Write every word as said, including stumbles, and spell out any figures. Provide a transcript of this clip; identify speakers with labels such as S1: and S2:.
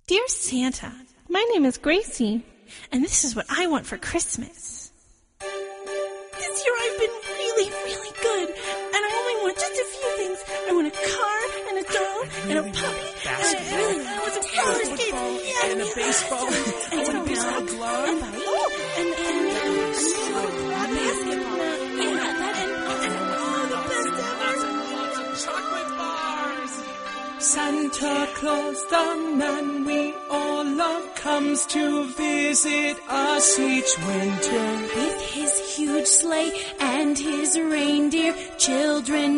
S1: Dear Santa, my name is Gracie, and this is what I want for Christmas. This year I've been really, really good, and I only want just a few things. I want a car, and a doll, and a puppy, and I really want some roller skates, yeah,
S2: and a baseball,
S1: and
S2: and a baseball glove,
S1: and, oh, and, and, and, and a basketball, yeah, that, and, and, oh, the best ever.
S2: Chocolate bars.
S3: Santa Claus, the man we all love, comes to visit us each winter.
S1: With his huge sleigh and his reindeer, children